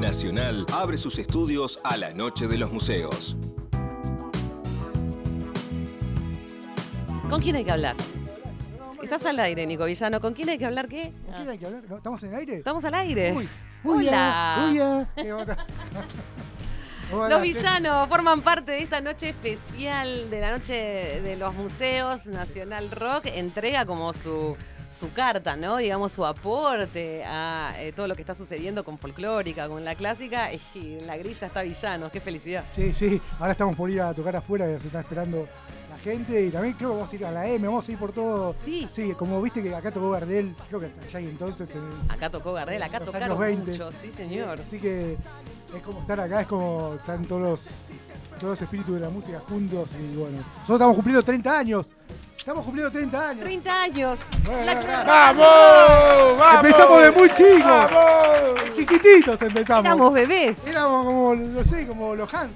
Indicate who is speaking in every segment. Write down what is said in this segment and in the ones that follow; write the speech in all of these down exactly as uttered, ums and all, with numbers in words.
Speaker 1: Nacional abre sus estudios a la Noche de los Museos.
Speaker 2: ¿Con quién hay que hablar? Estás al aire, Nico Villano. ¿Con quién hay que hablar qué?
Speaker 3: ¿Con quién hay que hablar? ¿No? ¿Estamos en el aire?
Speaker 2: ¿Estamos al aire?
Speaker 3: Uy,
Speaker 2: Hola.
Speaker 3: Uy, ¿Qué onda? Hola,
Speaker 2: Los villanos forman parte de esta noche especial de la Noche de los Museos. Nacional Rock entrega como su, su carta, ¿no? Digamos, su aporte a eh, todo lo que está sucediendo con folclórica, con la clásica. Y en la grilla está Villanos. ¡Qué felicidad!
Speaker 3: Sí, sí. Ahora estamos por ir a tocar afuera, se está esperando la gente. Y también creo que vamos a ir a la M, vamos a ir por todo.
Speaker 2: Sí.
Speaker 3: Sí, como viste que acá tocó Gardel, creo que allá y entonces. En,
Speaker 2: acá tocó Gardel, acá
Speaker 3: los
Speaker 2: tocaron
Speaker 3: años veinte.
Speaker 2: mucho, sí señor.
Speaker 3: Así que es como estar acá, es como están todos los, todos los espíritus de la música juntos. Y bueno, nosotros estamos cumpliendo treinta años. Estamos cumpliendo treinta años.
Speaker 2: treinta años.
Speaker 3: Bueno,
Speaker 2: La-
Speaker 3: bueno,
Speaker 4: ¡Vamos! ¡Vamos!
Speaker 3: Empezamos de muy chicos.
Speaker 4: ¡Vamos!
Speaker 3: Chiquititos empezamos.
Speaker 2: Éramos bebés.
Speaker 3: Éramos como, no sé, como los Hans.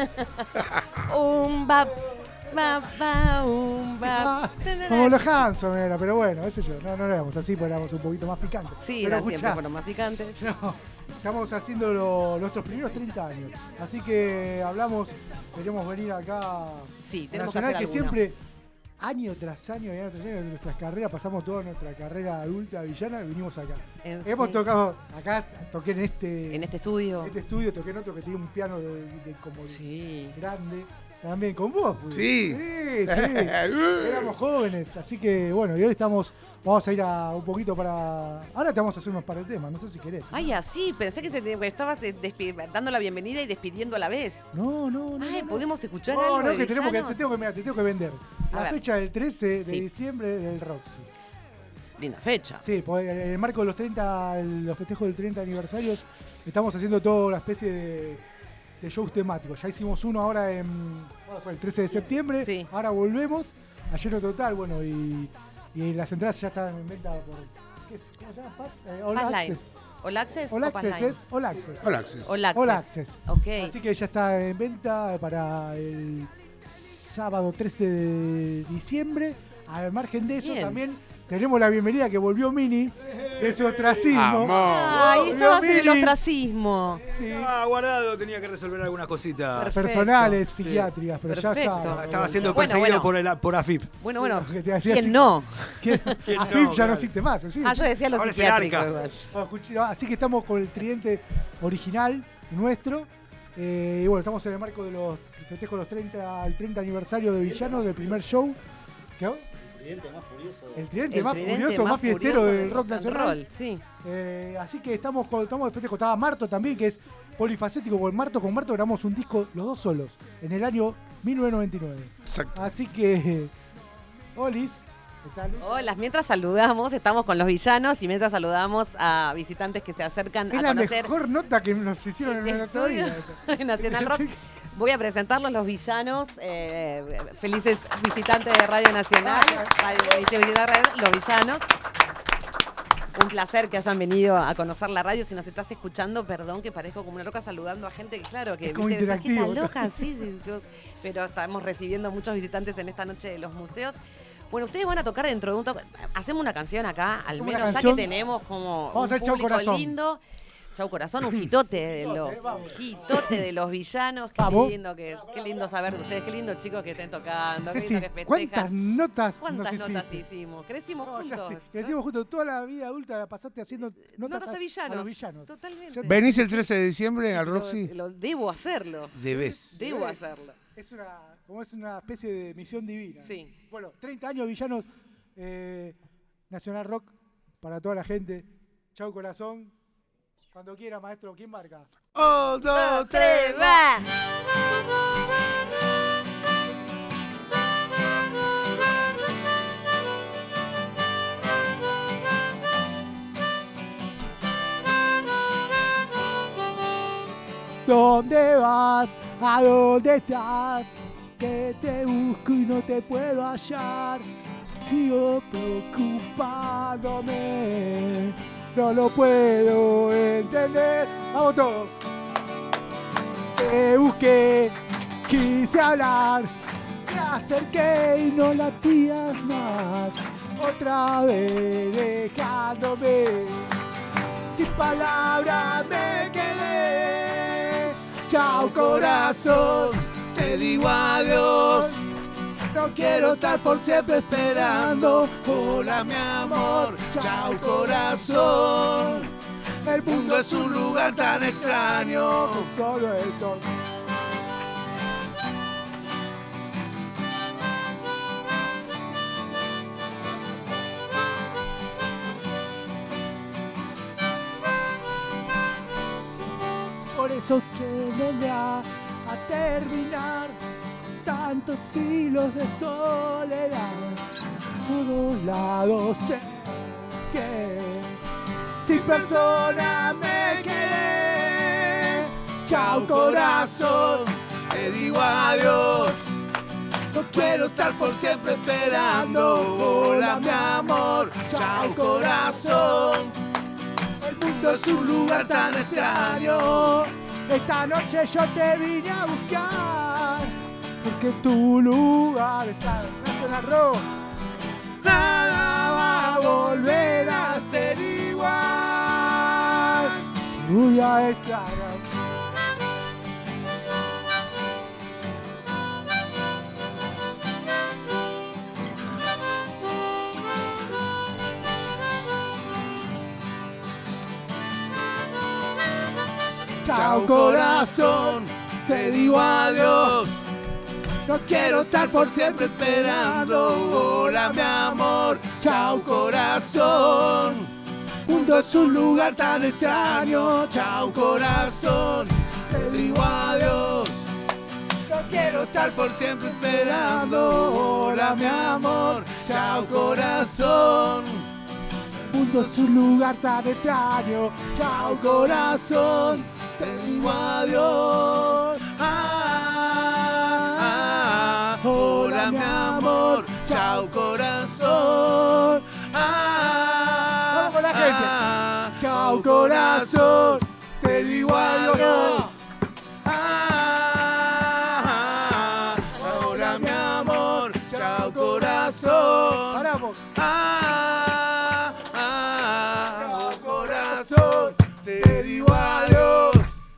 Speaker 2: Un ba, ba, ba, un ba.
Speaker 3: Ah, como los Hanson era, pero bueno, ese yo. No, no éramos así, porque éramos un poquito más picantes.
Speaker 2: Sí,
Speaker 3: pero
Speaker 2: eran siempre
Speaker 3: escuchá,
Speaker 2: fueron más picantes.
Speaker 3: no, estamos haciendo lo- nuestros primeros treinta años. Así que hablamos, queremos venir acá
Speaker 2: Sí,
Speaker 3: a
Speaker 2: tenemos que
Speaker 3: Nacional,
Speaker 2: hacer
Speaker 3: que
Speaker 2: alguno.
Speaker 3: siempre, año tras año, año tras año, de nuestras carreras, pasamos toda nuestra carrera adulta villana y vinimos acá.
Speaker 2: En-
Speaker 3: Hemos
Speaker 2: sí.
Speaker 3: tocado acá, toqué en este,
Speaker 2: En este estudio.
Speaker 3: este estudio, toqué en otro que tenía un piano de, de como
Speaker 2: Sí.
Speaker 3: grande. También con vos, pues.
Speaker 4: Sí.
Speaker 3: Sí, sí. Éramos jóvenes, así que bueno, y hoy estamos, vamos a ir a un poquito para. Ahora te vamos a hacer unos par de temas, no sé si querés.
Speaker 2: Ay, así, pensé que se te, estabas eh, despi- dando la bienvenida y despidiendo a la vez.
Speaker 3: No, no, no.
Speaker 2: Ay,
Speaker 3: no, no.
Speaker 2: ¿podemos escuchar
Speaker 3: No,
Speaker 2: algo
Speaker 3: no,
Speaker 2: de
Speaker 3: que tenemos que,
Speaker 2: Villanos?
Speaker 3: te tengo que, mira, te tengo que vender.
Speaker 2: A
Speaker 3: La
Speaker 2: ver.
Speaker 3: fecha del trece de
Speaker 2: Sí.
Speaker 3: diciembre del Roxy.
Speaker 2: Linda fecha.
Speaker 3: Sí, porque en el marco de los treinta, los festejos del treinta aniversario, estamos haciendo toda una especie de, de shows temáticos. Ya hicimos uno ahora en ¿cuándo fue? El trece de septiembre,
Speaker 2: Sí.
Speaker 3: ahora volvemos, ayer en total, bueno, y, y las entradas ya están en venta por, ¿qué es? ¿Cómo se llama? Pass? Eh, All
Speaker 2: Pass Line.
Speaker 3: Access.
Speaker 2: All Access
Speaker 3: All
Speaker 2: o Pass
Speaker 3: Access
Speaker 2: Line?
Speaker 3: es All Access.
Speaker 4: All Access.
Speaker 2: All Access.
Speaker 3: All Access.
Speaker 2: Ok.
Speaker 3: Así que ya está en venta para el sábado trece de diciembre. Al margen de eso,
Speaker 2: Bien.
Speaker 3: también tenemos la bienvenida que volvió Mini de su ostracismo.
Speaker 4: Vamos.
Speaker 2: Ay,
Speaker 3: Volvió
Speaker 2: estabas en el
Speaker 3: Mini.
Speaker 2: ostracismo.
Speaker 3: Sí,
Speaker 5: Ah, guardado, tenía que resolver algunas cositas.
Speaker 2: Perfecto.
Speaker 3: personales,
Speaker 5: Sí.
Speaker 3: psiquiátricas, pero ya
Speaker 2: Perfecto.
Speaker 3: está.
Speaker 5: Estaba siendo
Speaker 2: Bueno,
Speaker 5: perseguido
Speaker 2: bueno.
Speaker 5: Por, el, por AFIP.
Speaker 2: Bueno, bueno.
Speaker 3: Sí, que te decía
Speaker 2: ¿Quién
Speaker 3: así-
Speaker 2: no?
Speaker 3: Que
Speaker 5: ¿Quién
Speaker 3: AFIP
Speaker 5: no?
Speaker 3: ya
Speaker 5: Claro.
Speaker 3: no existe más. ¿sí?
Speaker 2: Ah, yo decía los
Speaker 5: Ahora es el
Speaker 2: psiquiátricos
Speaker 5: arca.
Speaker 2: igual.
Speaker 3: Ah, escuché, no, así que estamos con el tridente original nuestro. Eh, y bueno, estamos en el marco de los festejos de los treinta, el treinta aniversario de Villanos, del primer show. ¿Qué hago? El tridente
Speaker 2: El
Speaker 3: más
Speaker 2: tridente
Speaker 3: furioso, más fiestero
Speaker 2: furioso
Speaker 3: del rock
Speaker 2: and
Speaker 3: nacional.
Speaker 2: roll, sí.
Speaker 3: Eh, así que estamos, con, estamos de festejo. Estaba Marto también, que es polifacético. Con Marto, con Marto grabamos un disco, los dos solos, en el año mil novecientos noventa y nueve.
Speaker 4: Exacto.
Speaker 3: Así que, Olis, ¿qué tal?
Speaker 2: Hola, mientras saludamos, estamos con los villanos y mientras saludamos a visitantes que se acercan
Speaker 3: Es
Speaker 2: a
Speaker 3: la
Speaker 2: conocer
Speaker 3: mejor nota que nos hicieron en
Speaker 2: el
Speaker 3: el otro día.
Speaker 2: estudio de Nacional Rock. Voy a presentarlos, los villanos, eh, felices visitantes de Radio Nacional, Radio, Radio- los villanos. Un placer que hayan venido a conocer la radio. Si nos estás escuchando, perdón que parezco como una loca saludando a gente que, claro, que
Speaker 3: Es como
Speaker 2: viste, decís, "¿Qué
Speaker 3: interactivo".
Speaker 2: tal loca?". Sí, sí, yo- pero estamos recibiendo muchos visitantes en esta noche de los museos. Bueno, ustedes van a tocar dentro de un toque. Hacemos una canción acá, al
Speaker 3: Hacemos una
Speaker 2: menos, ya
Speaker 3: canción.
Speaker 2: que tenemos como
Speaker 3: Vamos a
Speaker 2: un
Speaker 3: hacer Chau
Speaker 2: público
Speaker 3: Corazón.
Speaker 2: lindo. Chau Corazón, un hitote de los
Speaker 3: Hitote, vamos.
Speaker 2: hitote de los villanos. Qué
Speaker 3: Vamos.
Speaker 2: lindo, que, qué lindo saber de ustedes, qué lindo chicos que estén tocando, qué
Speaker 3: Ceci,
Speaker 2: lindo que festejan.
Speaker 3: ¿cuántas notas
Speaker 2: ¿Cuántas
Speaker 3: nos
Speaker 2: notas
Speaker 3: hiciste?
Speaker 2: hicimos? Crecimos
Speaker 3: No, ya
Speaker 2: juntos.
Speaker 3: te- Crecimos juntos. Toda la vida adulta la pasaste haciendo notas,
Speaker 2: Notas a villanos.
Speaker 3: los villanos.
Speaker 2: Totalmente.
Speaker 3: Yo-
Speaker 4: ¿Venís el trece de diciembre al
Speaker 2: Lo-
Speaker 4: Roxy?
Speaker 2: Lo, debo hacerlo.
Speaker 4: Debes.
Speaker 2: Debo hacerlo.
Speaker 3: Es una, como es una especie de misión divina.
Speaker 2: Sí.
Speaker 3: Bueno, treinta años villanos, eh, Nacional Rock para toda la gente. Chau Corazón. Cuando quiera, maestro, ¿quién marca?
Speaker 4: ¡Un, dos, tres,
Speaker 2: va!
Speaker 3: ¿Dónde vas? ¿A dónde estás? Que te busco y no te puedo hallar. Sigo preocupándome. No lo puedo entender. Vamos todos. Te busqué, quise hablar. Me acerqué y no latías más. Otra vez dejándome. Sin palabras me quedé.
Speaker 4: Chao corazón, te digo adiós. No quiero estar por siempre esperando. Hola mi amor, chao corazón. El mundo es un lugar tan extraño.
Speaker 3: Solo esto. Por eso que no va a terminar tantos siglos de soledad. Todos lados te que sin persona me quedé.
Speaker 4: Chao corazón, te digo adiós. No quiero estar por siempre esperando. Hola mi amor, chao corazón. El mundo es un lugar tan extraño.
Speaker 3: Esta noche yo te vine a buscar, porque tu lugar está en Nacional Rock.
Speaker 4: Nada va a volver a ser igual.
Speaker 3: Te voy a extrañar.
Speaker 4: Chao corazón, te digo adiós. No quiero estar por siempre esperando. Hola mi amor, chao corazón. Mundo es un lugar tan extraño. Chao corazón, te digo adiós. No quiero estar por siempre esperando. Hola mi amor, chao corazón.
Speaker 3: Mundo es un lugar tan extraño.
Speaker 4: Chao corazón, te digo adiós. Ah, ah, hola mi amor, chao corazón. Ah,
Speaker 3: Vamos con la gente.
Speaker 4: ah, chao corazón, te digo adiós. Ah, ah, hola mi amor, chao corazón.
Speaker 3: Paramos.
Speaker 4: Ah, ah, corazón, te digo adiós.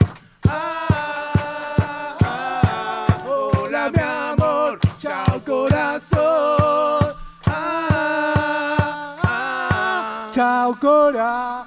Speaker 4: Ah, ah, hola mi amor, chao corazón. Ah, ah,
Speaker 3: Chao corazón.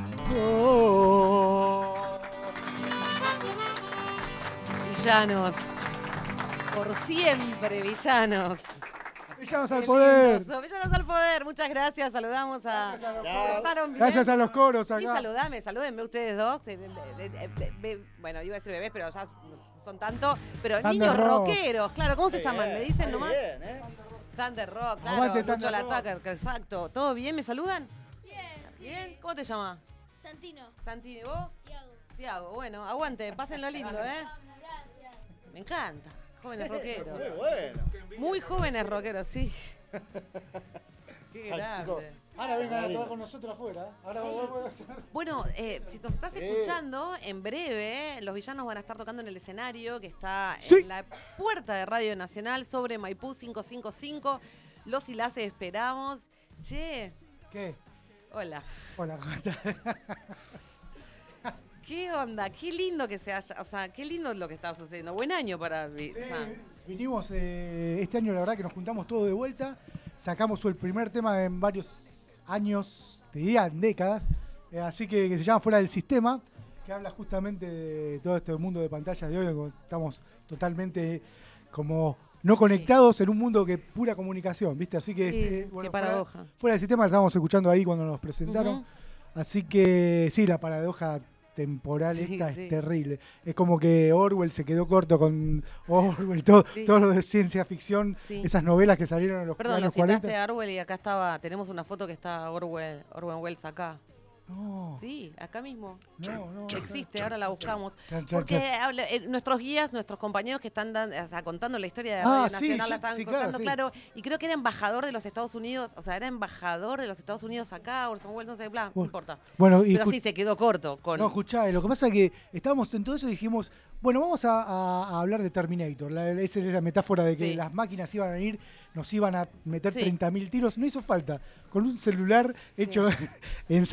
Speaker 2: Villanos. Por siempre, villanos.
Speaker 3: Villanos al
Speaker 2: Qué
Speaker 3: poder.
Speaker 2: lindos son. Villanos al poder. Muchas gracias. Saludamos a. Cortaron bien.
Speaker 3: Gracias a los coros
Speaker 2: Y
Speaker 3: acá.
Speaker 2: saludame, salúdenme ustedes dos. Eh, eh, eh, be- be- Bueno, iba a decir bebés, pero ya son tanto. Pero
Speaker 3: Thunder
Speaker 2: niños
Speaker 3: Rock.
Speaker 2: rockeros, claro, ¿cómo se llaman? ¿Me dicen nomás?
Speaker 6: Bien, ¿eh?
Speaker 2: Thunder Rock, claro.
Speaker 3: Aguante,
Speaker 2: Lucho
Speaker 3: Thunder
Speaker 2: la
Speaker 3: Rock.
Speaker 2: Tucker, que- exacto. ¿Todo bien? ¿Me saludan?
Speaker 7: Bien,
Speaker 2: ¿Bien? ¿Cómo te llamas?
Speaker 7: Santino,
Speaker 2: Santi, ¿vos?
Speaker 7: Tiago.
Speaker 2: Tiago, bueno, aguante, pásenlo lindo, ¿eh?
Speaker 7: Gracias.
Speaker 2: Me encanta. Jóvenes rockeros.
Speaker 6: Muy bueno.
Speaker 2: Muy jóvenes rockeros, sí. Qué
Speaker 6: Ay,
Speaker 2: grande.
Speaker 6: chicos.
Speaker 3: Ahora vengan a tocar con nosotros afuera. Ahora vamos a hacer.
Speaker 2: Bueno, eh, si nos estás escuchando, en breve los villanos van a estar tocando en el escenario que está
Speaker 3: Sí.
Speaker 2: en la puerta de Radio Nacional sobre Maipú cinco cinco cinco. Los y las esperamos. Che,
Speaker 3: ¿Qué?
Speaker 2: hola.
Speaker 3: Hola, ¿cómo estás?
Speaker 2: ¿Qué onda? Qué lindo que se haya, o sea, qué lindo lo que está sucediendo. Buen año para vi-
Speaker 3: Sí,
Speaker 2: o sea,
Speaker 3: vinimos eh, este año, la verdad que nos juntamos todos de vuelta. Sacamos el primer tema en varios años, te diría en décadas. eh, así que, que se llama Fuera del Sistema, que habla justamente de todo este mundo de pantallas de hoy, donde estamos totalmente como no conectados en un mundo que es pura comunicación, ¿viste? Así que,
Speaker 2: Sí,
Speaker 3: este,
Speaker 2: qué
Speaker 3: fuera-
Speaker 2: paradoja.
Speaker 3: Fuera, del Sistema, lo estábamos escuchando ahí cuando nos presentaron.
Speaker 2: Ujú.
Speaker 3: Así que sí, la paradoja temporal
Speaker 2: Sí,
Speaker 3: esta
Speaker 2: sí.
Speaker 3: es terrible. Es como que Orwell se quedó corto con Orwell, todo,
Speaker 2: Sí.
Speaker 3: todo lo de ciencia ficción,
Speaker 2: Sí.
Speaker 3: esas novelas que salieron en los
Speaker 2: Perdón, lo
Speaker 3: años
Speaker 2: citaste
Speaker 3: cuarenta.
Speaker 2: a Orwell y acá estaba, tenemos una foto que está Orwell, Orwell Wells acá.
Speaker 3: No,
Speaker 2: Sí, acá mismo.
Speaker 3: no, no.
Speaker 2: Existe, ahora la buscamos.
Speaker 3: Chan, chan,
Speaker 2: Porque
Speaker 3: chan.
Speaker 2: habla- eh, nuestros guías, nuestros compañeros que están dan- o sea, contando la historia de
Speaker 3: Ah,
Speaker 2: Radio
Speaker 3: sí,
Speaker 2: Nacional,
Speaker 3: sí,
Speaker 2: la están
Speaker 3: sí, claro,
Speaker 2: contando,
Speaker 3: sí.
Speaker 2: claro, y creo que era embajador de los Estados Unidos, o sea, era embajador de los Estados Unidos acá, Orson Welles, no sé, bla, no
Speaker 3: Bueno,
Speaker 2: importa.
Speaker 3: Bueno, y
Speaker 2: Pero
Speaker 3: escu-
Speaker 2: sí, se quedó corto con...
Speaker 3: no, escuchá, lo que pasa es que estábamos en todo eso y dijimos, bueno, vamos a, a- a hablar de Terminator. La, esa es la metáfora de que
Speaker 2: Sí.
Speaker 3: las máquinas iban a ir, nos iban a meter
Speaker 2: Sí.
Speaker 3: treinta mil tiros. No hizo falta. Con un celular
Speaker 2: Sí.
Speaker 3: hecho, ensamblado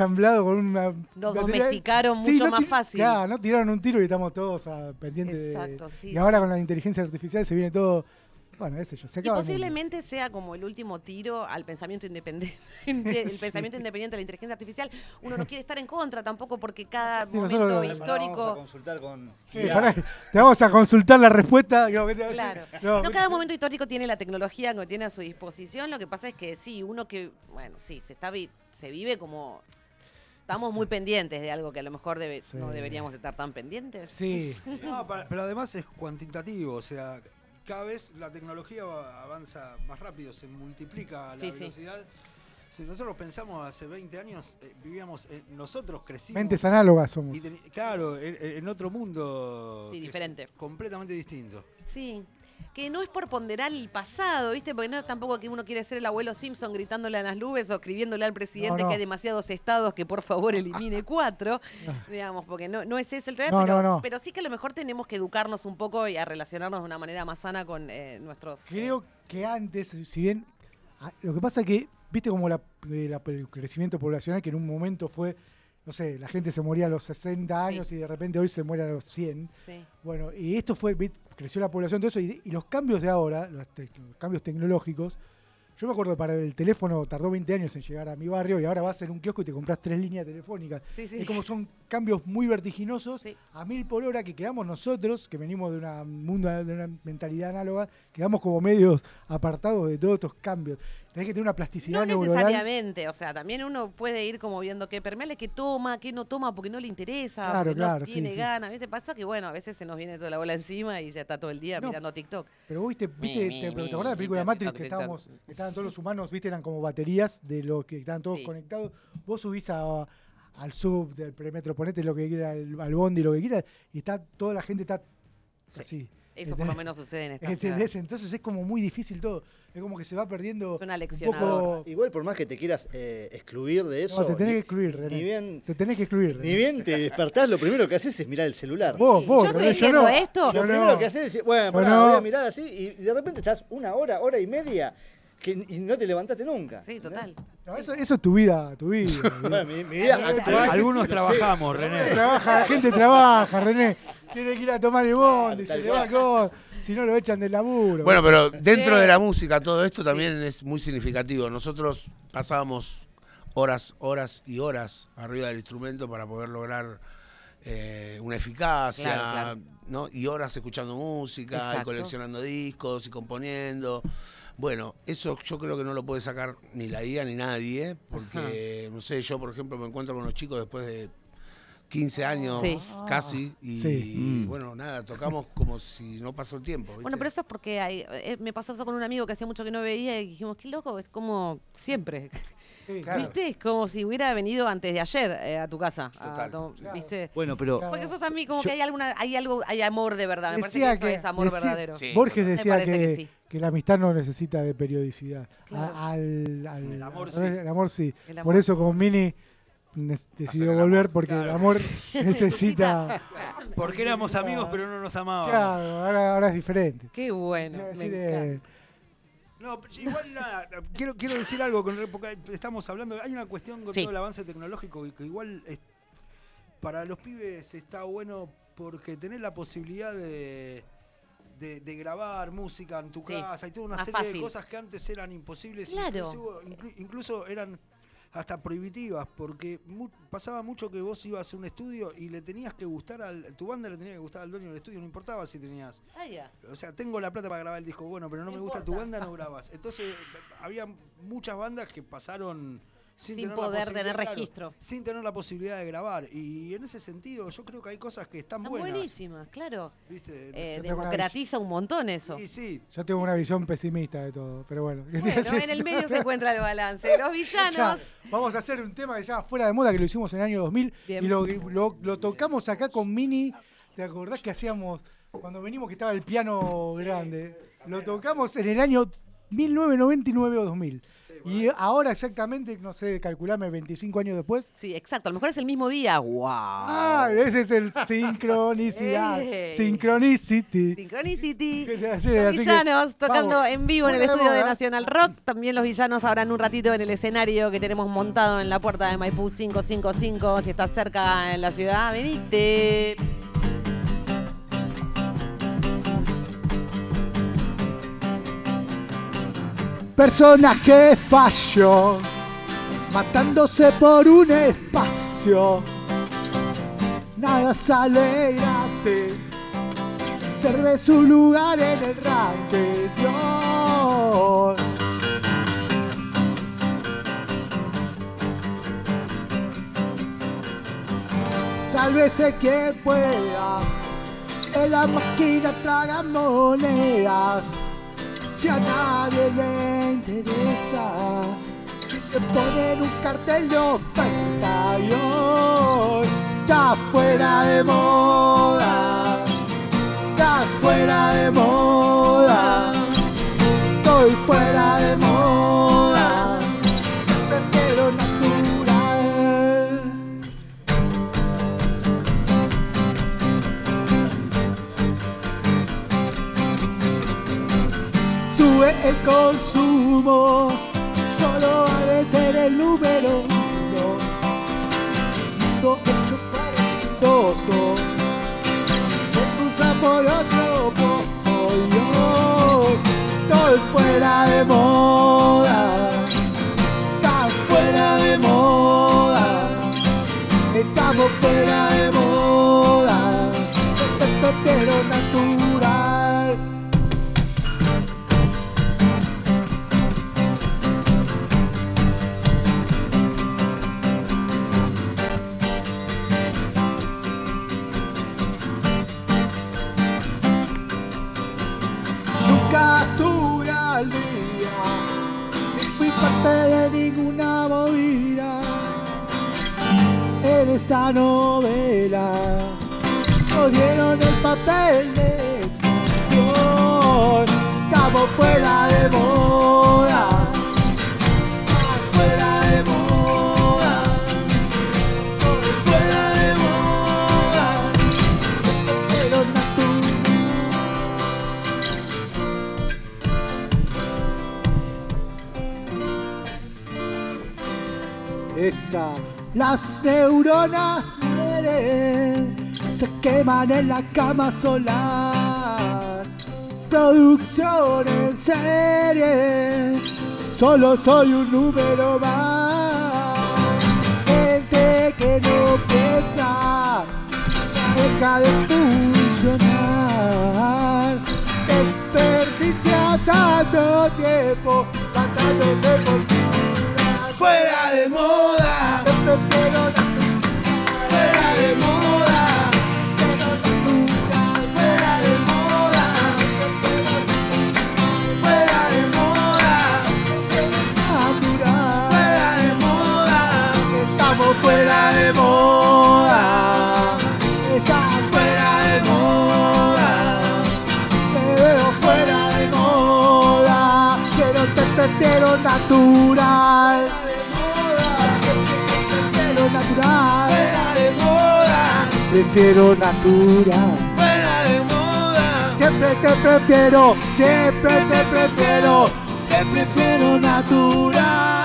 Speaker 3: claro, con una...
Speaker 2: Nos
Speaker 3: batería-
Speaker 2: domesticaron
Speaker 3: Sí,
Speaker 2: mucho
Speaker 3: no
Speaker 2: más
Speaker 3: ti-
Speaker 2: fácil.
Speaker 3: Claro, no tiraron un tiro y estamos todos ah, pendientes de-
Speaker 2: Exacto, sí,
Speaker 3: Y ahora
Speaker 2: sí.
Speaker 3: con la inteligencia artificial se viene todo... Bueno, ese yo, se
Speaker 2: Y
Speaker 3: acaba el mundo.
Speaker 2: posiblemente sea como el último tiro al pensamiento independiente, el
Speaker 3: Sí.
Speaker 2: pensamiento independiente de la inteligencia artificial. Uno no quiere estar en contra tampoco porque cada
Speaker 3: Sí,
Speaker 2: momento
Speaker 3: nosotros-
Speaker 6: Vamos a
Speaker 2: histórico...
Speaker 6: consultar con.
Speaker 3: Sí,
Speaker 6: I A.
Speaker 3: pará, te vamos a consultar la respuesta. No, ¿qué te va a decir?
Speaker 2: Claro.
Speaker 3: No,
Speaker 2: No,
Speaker 3: ¿qué-
Speaker 2: cada momento histórico tiene la tecnología que tiene a su disposición. Lo que pasa es que sí, uno que, bueno, sí, se está vi- se vive como... Estamos muy pendientes de algo que a lo mejor debe-
Speaker 3: Sí.
Speaker 2: no deberíamos estar tan pendientes.
Speaker 3: Sí,
Speaker 5: No, pa- pero además es cuantitativo, o sea, cada vez la tecnología va- avanza más rápido, se multiplica la
Speaker 2: Sí, sí.
Speaker 5: velocidad. Si nosotros pensamos hace veinte años, eh, vivíamos, eh, nosotros crecimos.
Speaker 3: mentes análogas somos.
Speaker 5: y teni- claro, en, en otro mundo.
Speaker 2: Sí,
Speaker 5: que es
Speaker 2: diferente.
Speaker 5: completamente distinto.
Speaker 2: Sí, que no es por ponderar el pasado, ¿viste? Porque no es tampoco que uno quiere ser el abuelo Simpson gritándole a las nubes o escribiéndole al presidente
Speaker 3: No, no.
Speaker 2: que hay demasiados estados que por favor elimine cuatro, digamos, porque no, no es ese el tema,
Speaker 3: No,
Speaker 2: pero,
Speaker 3: no, no.
Speaker 2: pero sí que a lo mejor tenemos que educarnos un poco y a relacionarnos de una manera más sana con eh, nuestros... eh,
Speaker 3: Creo que antes, si bien... ah, Lo que pasa es que, viste como la, eh, la- el crecimiento poblacional, que en un momento fue, no sé, la gente se moría a los sesenta años
Speaker 2: Sí.
Speaker 3: y de repente hoy se muere a los cien.
Speaker 2: sí.
Speaker 3: Bueno, y esto fue, vit- creció la población, todo eso, y, y los cambios de ahora, los, te- los cambios tecnológicos, yo me acuerdo, para el teléfono tardó veinte años en llegar a mi barrio y ahora vas en un kiosco y te compras tres líneas telefónicas.
Speaker 2: Sí, sí.
Speaker 3: Es como son cambios muy vertiginosos,
Speaker 2: Sí.
Speaker 3: a mil por hora, que quedamos nosotros, que venimos de una mundo de una mentalidad análoga, quedamos como medios apartados de todos estos cambios. Tenés que tener una plasticidad
Speaker 2: No
Speaker 3: neuronal.
Speaker 2: necesariamente, o sea, también uno puede ir como viendo qué permeales que toma, qué no toma porque no le interesa,
Speaker 3: Claro,
Speaker 2: porque
Speaker 3: claro,
Speaker 2: no
Speaker 3: sí,
Speaker 2: tiene
Speaker 3: sí.
Speaker 2: ganas. ¿Viste? Pasa que, bueno, a veces se nos viene toda la bola encima y ya está todo el día
Speaker 3: No.
Speaker 2: mirando TikTok.
Speaker 3: Pero viste, viste
Speaker 2: Mi,
Speaker 3: te,
Speaker 2: mi,
Speaker 3: pero
Speaker 2: mi,
Speaker 3: ¿te acordás de la película
Speaker 2: mi,
Speaker 3: Matrix
Speaker 2: mi,
Speaker 3: que
Speaker 2: mi,
Speaker 3: estábamos,
Speaker 2: mi,
Speaker 3: que estaban todos los humanos, viste, eran como baterías de los que estaban todos
Speaker 2: Sí.
Speaker 3: conectados? Vos subís a, al sub del premetro, ponete lo que quiera, al, al bondi, lo que quieras, y está toda la gente está
Speaker 2: Sí.
Speaker 3: así.
Speaker 2: Eso por lo menos sucede en esta ciudad.
Speaker 3: ¿Entendés? Entonces es como muy difícil todo. Es como que se va perdiendo
Speaker 2: Es una
Speaker 3: un
Speaker 2: leccionadora.
Speaker 3: poco...
Speaker 6: Igual, por más que te quieras eh, excluir de eso.
Speaker 3: No, te tenés
Speaker 6: ni-
Speaker 3: que excluir, René.
Speaker 6: Ni bien,
Speaker 3: Te tenés que excluir.
Speaker 6: ni bien te despertás, lo primero que haces es mirar el celular.
Speaker 3: Vos, vos,
Speaker 2: Yo estoy
Speaker 3: René,
Speaker 2: diciendo
Speaker 3: no.
Speaker 2: esto.
Speaker 6: Lo
Speaker 3: Yo
Speaker 6: primero
Speaker 3: no.
Speaker 6: que haces es decir, bueno,
Speaker 3: Yo
Speaker 6: pará,
Speaker 3: no.
Speaker 6: voy a mirar así y de repente estás una hora, hora y media que, y no te levantaste nunca.
Speaker 2: Sí, total.
Speaker 3: No, eso, eso es tu vida, tu vida.
Speaker 6: Bueno, mi, mi vida
Speaker 3: Al-
Speaker 6: actual.
Speaker 5: Algunos trabajamos, René.
Speaker 3: Trabaja, la gente trabaja, René. Tiene que ir a tomar el bondi,
Speaker 6: Tal
Speaker 3: se le va
Speaker 6: cual.
Speaker 3: con... Si no lo echan del laburo.
Speaker 7: Bueno, pero dentro
Speaker 2: Sí.
Speaker 7: de la música todo esto también es muy significativo. Nosotros pasábamos horas, horas y horas arriba del instrumento para poder lograr eh, una eficacia,
Speaker 2: Claro, claro.
Speaker 7: ¿no? Y horas escuchando música,
Speaker 2: Exacto.
Speaker 7: y coleccionando discos y componiendo. Bueno, eso yo creo que no lo puede sacar ni la I A ni nadie, porque, no sé, yo por ejemplo me encuentro con los chicos después de quince años
Speaker 2: Sí.
Speaker 7: casi, y,
Speaker 3: Sí.
Speaker 7: y, bueno, nada, tocamos como si no pasó el tiempo. ¿viste?
Speaker 2: Bueno, pero eso es porque hay, eh, me pasó eso con un amigo que hacía mucho que no veía y dijimos, qué loco, es como siempre.
Speaker 3: Sí,
Speaker 7: Claro.
Speaker 2: ¿Viste? Es como si hubiera venido antes de ayer eh, a tu casa. a
Speaker 7: Total.
Speaker 2: to-
Speaker 3: Claro.
Speaker 2: ¿Viste?
Speaker 6: Bueno, pero
Speaker 3: Claro.
Speaker 2: Porque eso es a mí como
Speaker 6: Yo-
Speaker 2: que hay alguna, hay algo, hay amor de verdad. Me
Speaker 3: Decía
Speaker 2: parece que eso
Speaker 3: que-
Speaker 2: es amor
Speaker 3: decía-
Speaker 2: verdadero.
Speaker 7: Sí.
Speaker 3: Borges
Speaker 2: Me
Speaker 3: decía
Speaker 2: parece
Speaker 3: que,
Speaker 2: que sí.
Speaker 3: que la amistad no necesita de periodicidad.
Speaker 2: Claro.
Speaker 3: A- al, al-
Speaker 5: El amor
Speaker 3: al-
Speaker 5: sí.
Speaker 3: el amor sí.
Speaker 2: El amor.
Speaker 3: Por eso con Mini ne- decidió
Speaker 7: el
Speaker 3: volver
Speaker 7: amor.
Speaker 3: porque
Speaker 5: Claro.
Speaker 3: el amor necesita...
Speaker 5: Porque éramos amigos, pero no nos amábamos.
Speaker 3: Claro, ahora, ahora es diferente.
Speaker 2: Qué bueno.
Speaker 3: Quiero
Speaker 2: me
Speaker 3: decir,
Speaker 2: encanta.
Speaker 3: eh,
Speaker 5: No, igual nada, quiero, quiero decir algo, con, porque estamos hablando, hay una cuestión con
Speaker 2: Sí.
Speaker 5: todo el avance tecnológico que igual es- para los pibes está bueno porque tenés la posibilidad de, de, de grabar música en tu
Speaker 2: Sí,
Speaker 5: casa y toda una
Speaker 2: más
Speaker 5: serie
Speaker 2: fácil.
Speaker 5: de cosas que antes eran imposibles,
Speaker 2: Claro.
Speaker 5: incluso, inclu- incluso eran hasta prohibitivas, porque mu- pasaba mucho que vos ibas a un estudio y le tenías que gustar al, tu banda le tenía que gustar al dueño del estudio, no importaba si tenías
Speaker 2: Ah, ya.
Speaker 5: o sea, tengo la plata para grabar el disco, bueno, pero no,
Speaker 2: No
Speaker 5: me gusta tu
Speaker 2: importa.
Speaker 5: banda, no grabas. Entonces, había muchas bandas que pasaron sin,
Speaker 2: Sin
Speaker 5: tener la
Speaker 2: poder
Speaker 5: posibilidad,
Speaker 2: tener
Speaker 5: claro,
Speaker 2: registro.
Speaker 5: sin tener la posibilidad de grabar. Y en ese sentido, yo creo que hay cosas que están
Speaker 2: Están
Speaker 5: buenas.
Speaker 2: buenísimas, claro.
Speaker 5: ¿Viste?
Speaker 2: Eh,
Speaker 5: Entonces,
Speaker 3: tengo una
Speaker 2: democratiza un montón eso.
Speaker 5: sí, sí.
Speaker 3: yo tengo una visión pesimista de todo, pero bueno. ¿qué te
Speaker 2: Bueno,
Speaker 3: hace?
Speaker 2: en el medio se encuentra el balance. Los villanos.
Speaker 3: Ya, vamos a hacer un tema que se llama Fuera de Moda, que lo hicimos en el año dos mil.
Speaker 2: Bien.
Speaker 3: Y lo, lo, lo tocamos acá con Mini. ¿Te acordás que hacíamos, cuando venimos que estaba el piano grande? Lo tocamos en el año mil novecientos noventa y nueve o dos mil. Y ahora exactamente, no sé, calculame, veinticinco años después.
Speaker 2: Sí, exacto. A lo mejor es el mismo día. ¡Wow!
Speaker 3: Ah, ese es el sincronicidad.
Speaker 2: Eh.
Speaker 3: Synchronicity.
Speaker 2: Synchronicity.
Speaker 3: Que se hace,
Speaker 2: Los
Speaker 3: así que,
Speaker 2: villanos tocando
Speaker 3: vamos,
Speaker 2: en vivo en el
Speaker 3: fuera de
Speaker 2: estudio de
Speaker 3: moda.
Speaker 2: Nacional Rock. También los villanos ahora en un ratito en el escenario que tenemos montado en la puerta de Maipú cinco cinco cinco. Si estás cerca en la ciudad, venite.
Speaker 3: Personaje fallo, matándose por un espacio. Nada sale gratis, reserve su lugar en el ranking. Dios. Sálvese quien pueda, en la máquina traga monedas. Si a nadie le interesa, si te ponen un cartel de oferta y hoy está fuera de moda, está fuera de moda, estoy fuera de moda, prefiero natural. Sube el consumo, solo ha de ser el número uno. Mundo hecho cuarentoso, se cruza por otro pozo y hoy estoy fuera de moda, estás fuera de moda, estamos fuera de moda, perfecto pero natural. Nunca estuve al día, ni fui parte de ninguna movida en esta novela. Nos dieron el papel de excepción, estamos fuera de moda, fuera de moda, fuera de moda, pero natural. Esa. Las neuronas mueren, se queman en la cama solar. Producción en serie, solo soy un número más. Gente que no piensa, deja de funcionar. Desperdicia tanto tiempo matándose por
Speaker 4: Fuera de moda, fuera de moda, fuera de moda, fuera de moda, fuera de moda,
Speaker 3: estamos fuera de moda, estamos
Speaker 4: fuera de moda,
Speaker 3: me veo fuera de moda, pero te prefiero natural, prefiero natural,
Speaker 4: fuera de moda,
Speaker 3: prefiero natural,
Speaker 4: fuera de moda,
Speaker 3: siempre te prefiero, siempre te prefiero, te prefiero natural.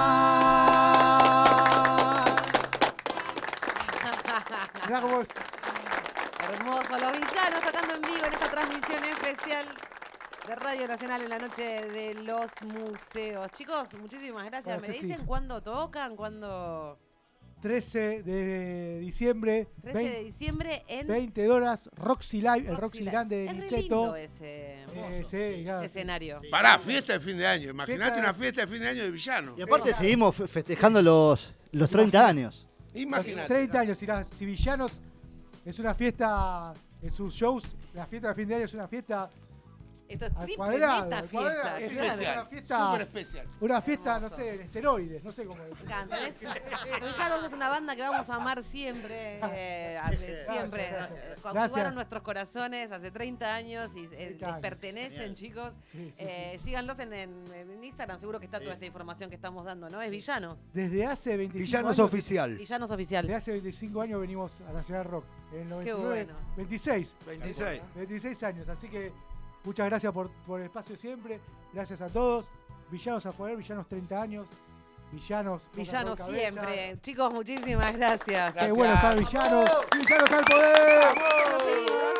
Speaker 3: Mirá cómo es.
Speaker 2: Hermoso, los villanos tocando en vivo en esta transmisión especial de Radio Nacional en la noche de los museos. Chicos, muchísimas gracias.
Speaker 3: Bueno,
Speaker 2: ¿Me
Speaker 3: sí,
Speaker 2: dicen
Speaker 3: sí.
Speaker 2: cuándo tocan? ¿Cuándo?
Speaker 3: trece de diciembre,
Speaker 2: trece de diciembre en
Speaker 3: veinte horas, Roxy Live, el Roxy
Speaker 2: Live.
Speaker 3: Grande de
Speaker 2: Es re
Speaker 3: Niceto.
Speaker 2: lindo ese
Speaker 3: Eh, sí, claro.
Speaker 2: escenario.
Speaker 7: Pará, fiesta de fin de año. Imagínate
Speaker 3: Fiesta de-
Speaker 7: una fiesta de fin de año de villano.
Speaker 6: Y aparte seguimos fe- festejando los, los treinta años.
Speaker 7: Imagínate.
Speaker 3: treinta años, y las si Villanos es una fiesta, en sus shows, la fiesta de fin de año es una fiesta
Speaker 2: Esto es
Speaker 3: al
Speaker 2: triple
Speaker 3: cuadrado,
Speaker 2: meta
Speaker 3: al
Speaker 2: fiesta.
Speaker 3: cuadrado,
Speaker 2: claro.
Speaker 3: sí,
Speaker 7: Especial,
Speaker 3: una fiesta,
Speaker 7: súper especial.
Speaker 3: una fiesta, no
Speaker 2: Hermoso.
Speaker 3: sé, en esteroides, no sé cómo
Speaker 2: Me
Speaker 3: decirlo.
Speaker 2: encanta. Es- Los Villanos es una banda que vamos a amar siempre. eh, a- siempre.
Speaker 3: Gracias,
Speaker 2: Eh,
Speaker 3: gracias.
Speaker 2: Cautivaron
Speaker 3: Gracias.
Speaker 2: nuestros corazones hace treinta años y eh,
Speaker 3: treinta
Speaker 2: les
Speaker 3: años.
Speaker 2: pertenecen,
Speaker 6: Genial.
Speaker 2: chicos.
Speaker 3: Sí, sí,
Speaker 2: Eh, síganlos en, en- en Instagram, seguro que está toda esta información que estamos dando, ¿no? Es Villano.
Speaker 3: Desde hace veinticinco
Speaker 5: Villanos
Speaker 3: años,
Speaker 5: oficial.
Speaker 2: Villanos oficial.
Speaker 3: desde hace veinticinco años venimos a Nacional Rock. En el
Speaker 2: Qué
Speaker 3: noventa y nueve,
Speaker 2: bueno.
Speaker 3: veintiséis.
Speaker 5: veintiséis.
Speaker 3: veintiséis años, así que muchas gracias por, por el espacio siempre, gracias a todos. Villanos a poder, Villanos treinta años, Villanos. rock and roll
Speaker 2: Villanos
Speaker 3: cabeza.
Speaker 2: siempre. Chicos, muchísimas gracias.
Speaker 3: Qué bueno está Villanos, Villanos al poder.
Speaker 2: Nos seguimos.